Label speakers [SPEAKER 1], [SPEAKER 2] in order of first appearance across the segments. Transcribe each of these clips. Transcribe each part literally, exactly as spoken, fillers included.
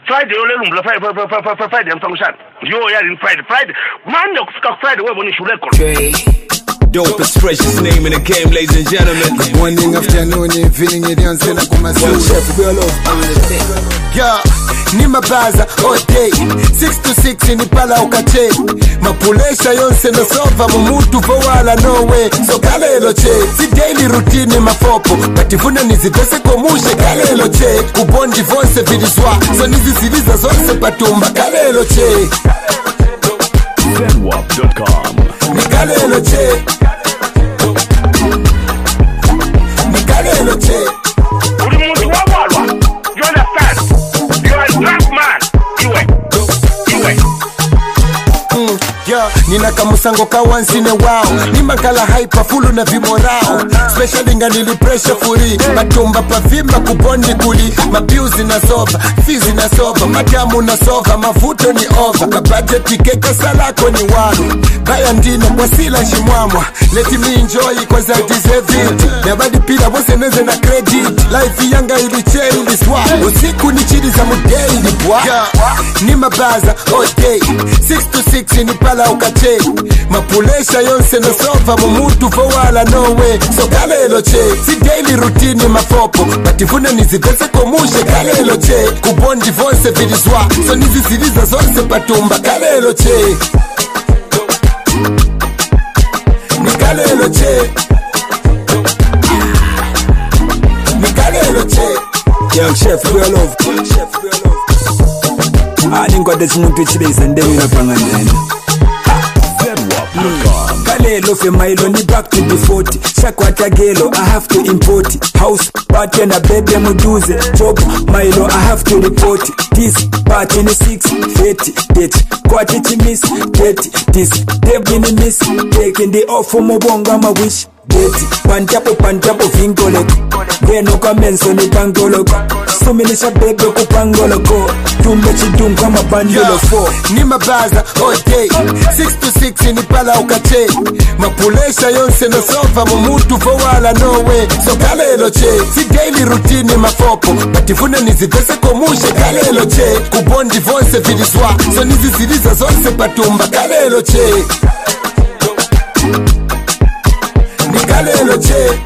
[SPEAKER 1] Friday ole Friday Friday mfunction yo yali Friday Friday Monday kufika Friday wewe ni shule record
[SPEAKER 2] dopest freshest name in the game, ladies and gentlemen.
[SPEAKER 3] Good morning, afternoon, evening, idion sena kumasu.
[SPEAKER 2] Chef, we all over.
[SPEAKER 3] Yeah, ni mabaza all day. Six to six ni pala ukache. Mapulesha yonse no sova mumutu fawala no way. So kalelo che, si daily routine mafopo. Patifuna nizidese komushe kalelo che. Kubondi vonse vidiswa. So nizisiliza zonse patumba kalelo che.
[SPEAKER 2] Zenwap dot com.
[SPEAKER 3] Nikalelo che. Nikalelo che.
[SPEAKER 1] Uri muntu wawalwa. You understand? You are a drunk man. Iwe. Iwe.
[SPEAKER 3] Mm, yeah, nina kamusango ka once in a while. Ni makala hyper fulu na vimorao. Special inga nili pressure furi. Matumba pa vimba kubondi kuli. Mabiuzi na sova, fizi na sova. Madamu na sova, mavuto ni over. Kabudget keka salako ni waru. Baya ndino kwa sila shimwamwa. Let me enjoy cause I deserve it. Nabadi pila wose neze na credit. Life yanga ili che ili swap. Usiku ni chidi za mudei ni bwa. Yeah, ni mabaza all day. Six to six ni pala ukache. Mapulesha yonse no sova mumutu fawala no way. So kalelo che, si daily routine mafopo. Patifuna nizidese komushe kalelo che. Kubondi vonse vidiswa. So nizisiliza zonse patumba kalelo che. Nikalelo che. Nikalelo che.
[SPEAKER 2] Young Chef, we all over. Chef, we all over. I didn't got this muntu chilies and then we not bang and Zenwap dot com. Kalelo fe Milo ni back to the forty. Shakwata gelo, I have to import it. House party and a bed muduze. Job Milo, I have to report it. This party ni six thirty. Date kwati chimis thirty. This devil ni miss. Taking the off for mobonga ma wish. Date pantapo pantapo vingoleko. Geno kamenso ni pangoloko. Sumilisha bebe kupangoloko. Tumbe chidum kama bandolo four.
[SPEAKER 3] Ni mabaza all day. Six to six ni pala ukache. Mapulesha yonse no sova mumutu fawala no way. So kalelo che, si daily routine mafopo. Patifuna nizidese komushe kalelo che. Kubondi vonse vidiswa. So nizisiliza zonse patumba kalelo che. Nikalelo che.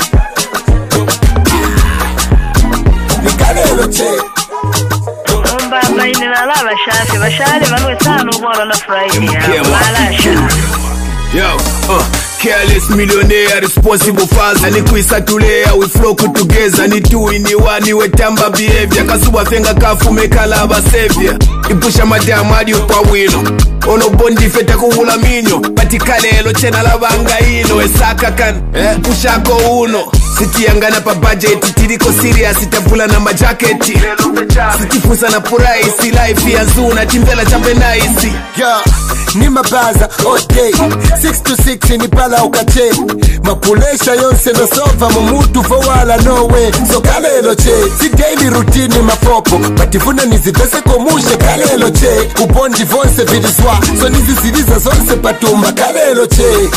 [SPEAKER 3] Nikalelo che.
[SPEAKER 4] Baba ina la bashafi bashale banwe tano bora na Friday ya malasha.
[SPEAKER 2] Yo, uh, careless millionaire, responsible fast. And ikwisa tulea, we flow together. Ni two in the one, we tamba behavior. Kasuba fenga kafu mekala aba savior. Ipusha madamu hadi upa wino. Ono bondi feta kuhula minyo. Patikalelo chena labanga ino. Esaka kan, eh, pusha ko uno. Siti yangana pa budget, tiliko serious, itapula na majaketi. Sitifusa na puraisi, life ya zuna, timvela chape naisi.
[SPEAKER 3] Yeah, ni mabaza all day. Six to six ni pala ukache. Mapulesha yonse no sova mumutu fawala no way. So kalelo che, si daily routine mafopo. Patifuna nizidese komushe kalelo che. Kubondi vonse vidiswa. So nizisiliza zonse patumba kalelo che.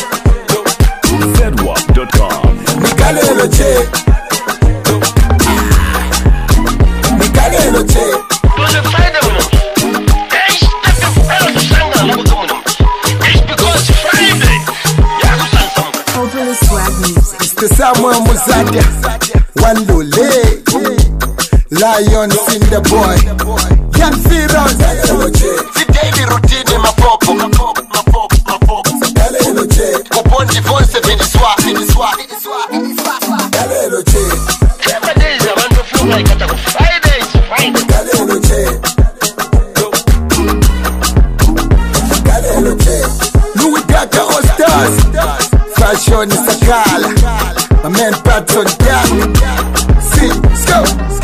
[SPEAKER 2] Zenwap dot com.
[SPEAKER 3] Nikalelo che. Nikalelo che. It's the Samuel Muzadia, One Lule, Lion in the boy, Young Feroz, the daily routine ma popo, ma popo, ma popo, ma popo. Kalelo che, kubondi vonse vidiswa, vidiswa, vidiswa, vidiswa. Kalelo che,
[SPEAKER 1] Seven days I want to feel like at Fridays, Friday.
[SPEAKER 3] kalelo che, kalelo che. Louis Daka All Stars, Fashion Sakala, my man Patron Jack. See, let's go.